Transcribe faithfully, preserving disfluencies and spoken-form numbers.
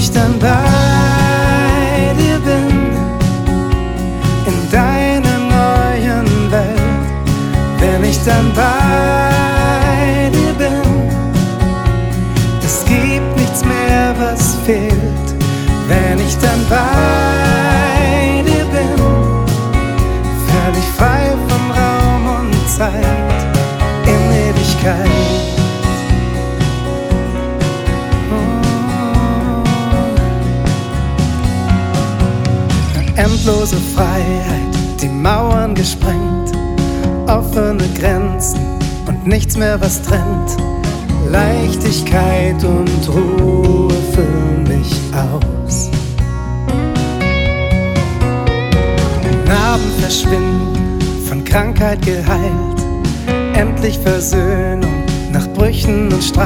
ich dann bei dir bin, in deiner neuen Welt, wenn ich dann bei dir bin, es gibt nichts mehr, was fehlt, wenn ich dann bei dir bin, völlig frei von Raum und Zeit, in Ewigkeit. Endlose Freiheit, die Mauern gesprengt, offene Grenzen und nichts mehr, was trennt. Leichtigkeit und Ruhe füllen mich aus. Narben verschwinden, von Krankheit geheilt, endlich Versöhnung nach Brüchen und Streit.